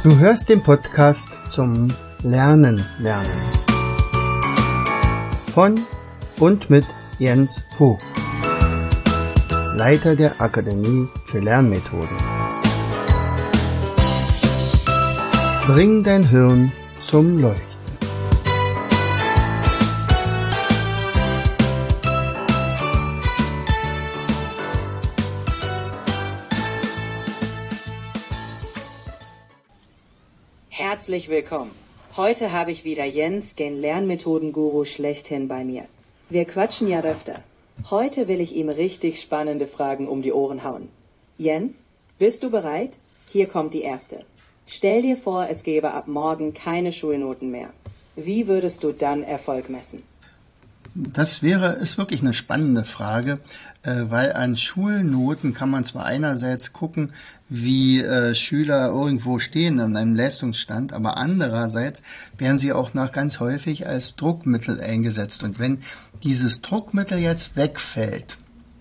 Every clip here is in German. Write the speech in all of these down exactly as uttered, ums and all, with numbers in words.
Du hörst den Podcast zum Lernen lernen von und mit Jens Vogt, Leiter der Akademie für Lernmethoden. Bring dein Hirn zum Leuchten. Herzlich willkommen. Heute habe ich wieder Jens, den Lernmethoden-Guru schlechthin bei mir. Wir quatschen ja öfter. Heute will ich ihm richtig spannende Fragen um die Ohren hauen. Jens, bist du bereit? Hier kommt die erste. Stell dir vor, es gäbe ab morgen keine Schulnoten mehr. Wie würdest du dann Erfolg messen? Das wäre, ist wirklich eine spannende Frage, äh, weil an Schulnoten kann man zwar einerseits gucken, wie äh, Schüler irgendwo stehen in einem Leistungsstand, aber andererseits werden sie auch noch ganz häufig als Druckmittel eingesetzt. Und wenn dieses Druckmittel jetzt wegfällt,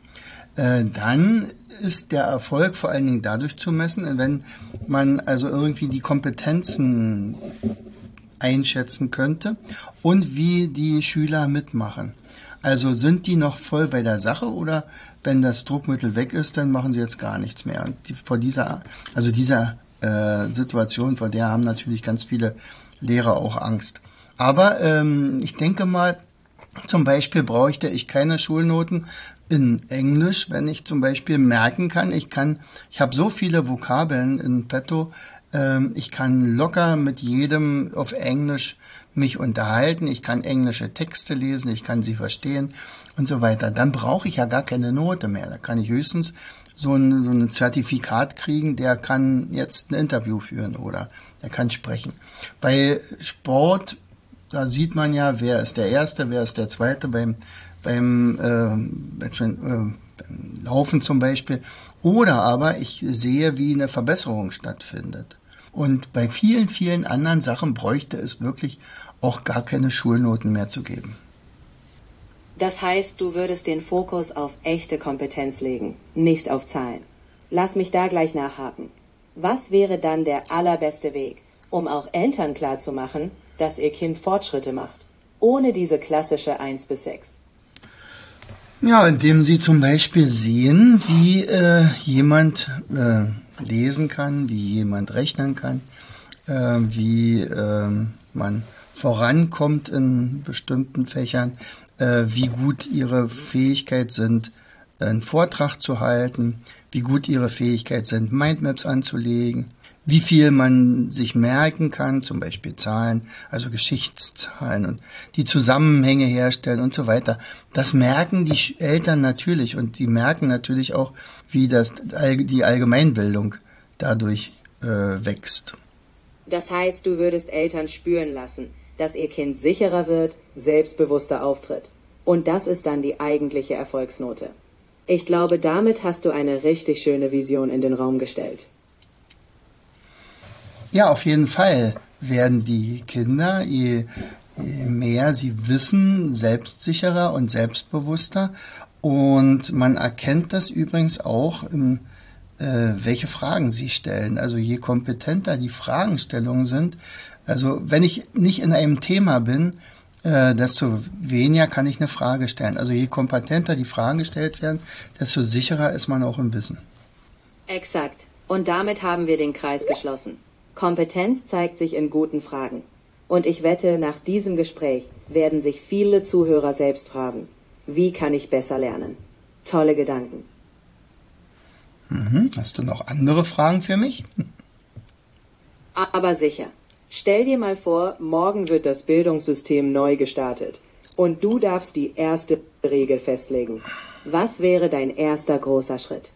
äh, dann ist der Erfolg vor allen Dingen dadurch zu messen, wenn man also irgendwie die Kompetenzen einschätzen könnte und wie die Schüler mitmachen. Also sind die noch voll bei der Sache oder wenn das Druckmittel weg ist, dann machen sie jetzt gar nichts mehr. Und die, vor dieser, also dieser äh, Situation, vor der haben natürlich ganz viele Lehrer auch Angst. Aber ähm, ich denke mal, zum Beispiel bräuchte ich keine Schulnoten in Englisch, wenn ich zum Beispiel merken kann, ich kann, ich habe so viele Vokabeln in petto, ich kann locker mit jedem auf Englisch mich unterhalten, ich kann englische Texte lesen, ich kann sie verstehen und so weiter. Dann brauche ich ja gar keine Note mehr. Da kann ich höchstens so ein, so ein Zertifikat kriegen, der kann jetzt ein Interview führen oder der kann sprechen. Bei Sport, da sieht man ja, wer ist der Erste, wer ist der Zweite beim, beim, äh, beim Laufen zum Beispiel. Oder aber ich sehe, wie eine Verbesserung stattfindet. Und bei vielen, vielen anderen Sachen bräuchte es wirklich auch gar keine Schulnoten mehr zu geben. Das heißt, du würdest den Fokus auf echte Kompetenz legen, nicht auf Zahlen. Lass mich da gleich nachhaken. Was wäre dann der allerbeste Weg, um auch Eltern klarzumachen, dass ihr Kind Fortschritte macht, ohne diese klassische eins bis sechs? Ja, indem sie zum Beispiel sehen, wie äh, jemand äh, lesen kann, wie jemand rechnen kann, äh, wie äh, man vorankommt in bestimmten Fächern, äh, wie gut ihre Fähigkeit sind, einen Vortrag zu halten, wie gut ihre Fähigkeit sind, Mindmaps anzulegen, wie viel man sich merken kann, zum Beispiel Zahlen, also Geschichtszahlen und die Zusammenhänge herstellen und so weiter. Das merken die Eltern natürlich und die merken natürlich auch, wie das die Allgemeinbildung dadurch äh, wächst. Das heißt, du würdest Eltern spüren lassen, dass ihr Kind sicherer wird, selbstbewusster auftritt. Und das ist dann die eigentliche Erfolgsnote. Ich glaube, damit hast du eine richtig schöne Vision in den Raum gestellt. Ja, auf jeden Fall werden die Kinder, je, je mehr sie wissen, selbstsicherer und selbstbewusster. Und man erkennt das übrigens auch, im, äh, welche Fragen sie stellen. Also je kompetenter die Fragestellungen sind, also wenn ich nicht in einem Thema bin, äh, desto weniger kann ich eine Frage stellen. Also je kompetenter die Fragen gestellt werden, desto sicherer ist man auch im Wissen. Exakt. Und damit haben wir den Kreis geschlossen. Kompetenz zeigt sich in guten Fragen. Und ich wette, nach diesem Gespräch werden sich viele Zuhörer selbst fragen, wie kann ich besser lernen? Tolle Gedanken. Mhm. Hast du noch andere Fragen für mich? Aber sicher. Stell dir mal vor, morgen wird das Bildungssystem neu gestartet. Und du darfst die erste Regel festlegen. Was wäre dein erster großer Schritt?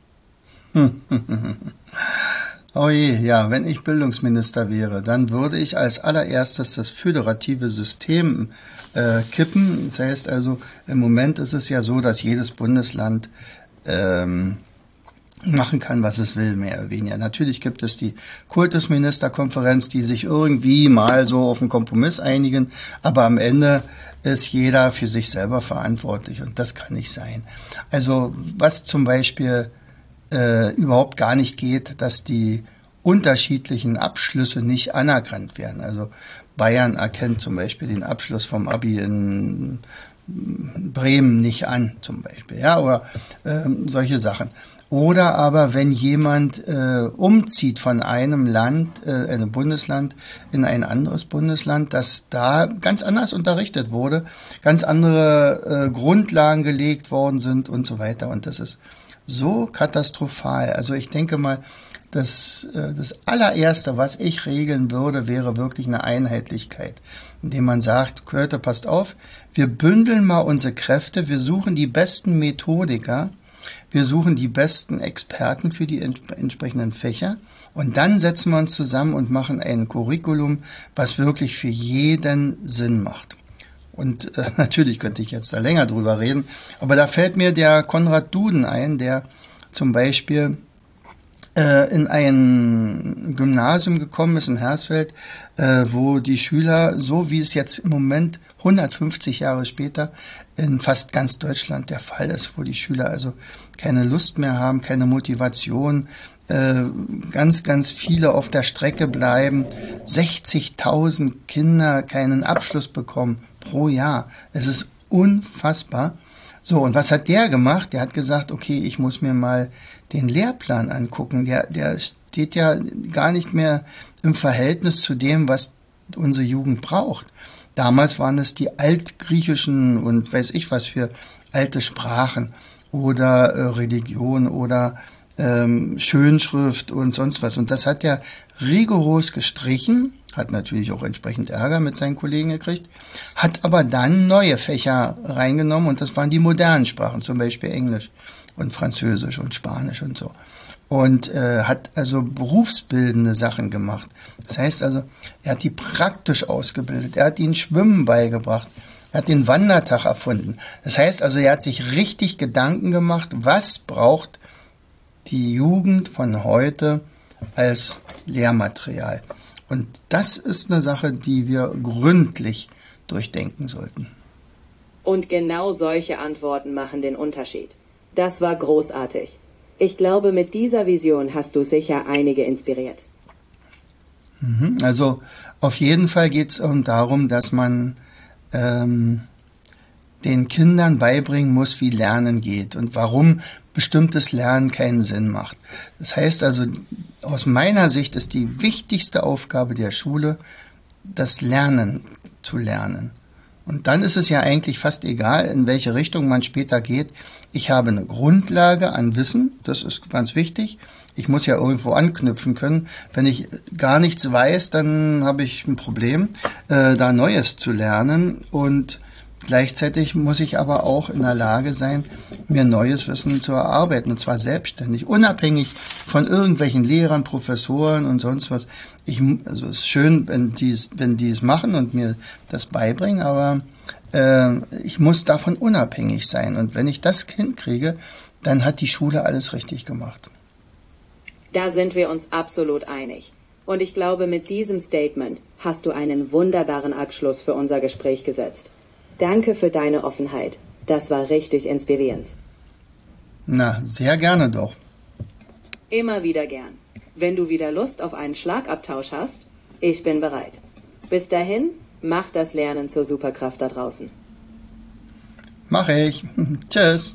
Oh je, ja, wenn ich Bildungsminister wäre, dann würde ich als allererstes das föderative System äh, kippen. Das heißt also, im Moment ist es ja so, dass jedes Bundesland ähm, machen kann, was es will, mehr oder weniger. Natürlich gibt es die Kultusministerkonferenz, die sich irgendwie mal so auf einen Kompromiss einigen, aber am Ende ist jeder für sich selber verantwortlich und das kann nicht sein. Also was zum Beispiel äh, überhaupt gar nicht geht, dass die unterschiedlichen Abschlüsse nicht anerkannt werden. Also Bayern erkennt zum Beispiel den Abschluss vom Abi in Bremen nicht an, zum Beispiel, ja, oder ähm, solche Sachen. Oder aber wenn jemand äh, umzieht von einem Land, äh, einem Bundesland in ein anderes Bundesland, dass da ganz anders unterrichtet wurde, ganz andere äh, Grundlagen gelegt worden sind und so weiter. Und das ist so katastrophal. Also ich denke mal, das, äh, das allererste, was ich regeln würde, wäre wirklich eine Einheitlichkeit, indem man sagt, Leute, passt auf, wir bündeln mal unsere Kräfte, wir suchen die besten Methodiker, wir suchen die besten Experten für die entsprechenden Fächer und dann setzen wir uns zusammen und machen ein Curriculum, was wirklich für jeden Sinn macht. Und äh, natürlich könnte ich jetzt da länger drüber reden, aber da fällt mir der Konrad Duden ein, der zum Beispiel äh, in ein Gymnasium gekommen ist in Hersfeld, äh, wo die Schüler, so wie es jetzt im Moment hundertfünfzig Jahre später in fast ganz Deutschland der Fall ist, wo die Schüler also keine Lust mehr haben, keine Motivation, äh, ganz, ganz viele auf der Strecke bleiben, sechzigtausend Kinder keinen Abschluss bekommen pro Jahr. Es ist unfassbar. So, und was hat der gemacht? Der hat gesagt, okay, ich muss mir mal den Lehrplan angucken. Der, der steht ja gar nicht mehr im Verhältnis zu dem, was unsere Jugend braucht. Damals waren es die altgriechischen und weiß ich was für alte Sprachen oder äh, Religion oder ähm, Schönschrift und sonst was. Und das hat er rigoros gestrichen, hat natürlich auch entsprechend Ärger mit seinen Kollegen gekriegt, hat aber dann neue Fächer reingenommen und das waren die modernen Sprachen, zum Beispiel Englisch und Französisch und Spanisch und so. Und äh, hat also berufsbildende Sachen gemacht. Das heißt also, er hat die praktisch ausgebildet, er hat ihnen Schwimmen beigebracht, er hat den Wandertag erfunden. Das heißt also, er hat sich richtig Gedanken gemacht, was braucht die Jugend von heute als Lehrmaterial. Und das ist eine Sache, die wir gründlich durchdenken sollten. Und genau solche Antworten machen den Unterschied. Das war großartig. Ich glaube, mit dieser Vision hast du sicher einige inspiriert. Also auf jeden Fall geht es darum, dass man ähm, den Kindern beibringen muss, wie Lernen geht und warum bestimmtes Lernen keinen Sinn macht. Das heißt also, aus meiner Sicht ist die wichtigste Aufgabe der Schule, das Lernen zu lernen. Und dann ist es ja eigentlich fast egal, in welche Richtung man später geht. Ich habe eine Grundlage an Wissen, das ist ganz wichtig. Ich muss ja irgendwo anknüpfen können. Wenn ich gar nichts weiß, dann habe ich ein Problem, äh, da Neues zu lernen. Und gleichzeitig muss ich aber auch in der Lage sein, mir neues Wissen zu erarbeiten, und zwar selbstständig, unabhängig von irgendwelchen Lehrern, Professoren und sonst was. Ich, also es ist schön, wenn die wenn die es machen und mir das beibringen, aber äh, ich muss davon unabhängig sein. Und wenn ich das hinkriege, dann hat die Schule alles richtig gemacht. Da sind wir uns absolut einig. Und ich glaube, mit diesem Statement hast du einen wunderbaren Abschluss für unser Gespräch gesetzt. Danke für deine Offenheit. Das war richtig inspirierend. Na, sehr gerne doch. Immer wieder gern. Wenn du wieder Lust auf einen Schlagabtausch hast, ich bin bereit. Bis dahin, mach das Lernen zur Superkraft da draußen. Mach ich. Tschüss.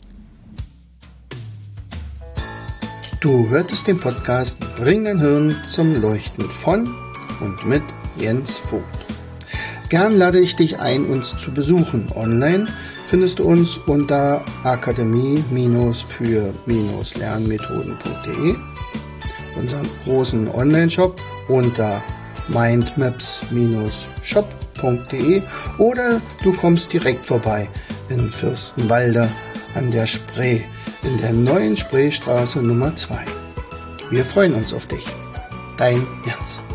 Du hörtest den Podcast Bring dein Hirn zum Leuchten von und mit Jens Vogt. Gern lade ich dich ein, uns zu besuchen. Online findest du uns unter akademie für lernmethoden punkt de, unserem großen Online-Shop unter mindmaps shop punkt de oder du kommst direkt vorbei in Fürstenwalde an der Spree, in der neuen Spreestraße Nummer zwei. Wir freuen uns auf dich. Dein Jens.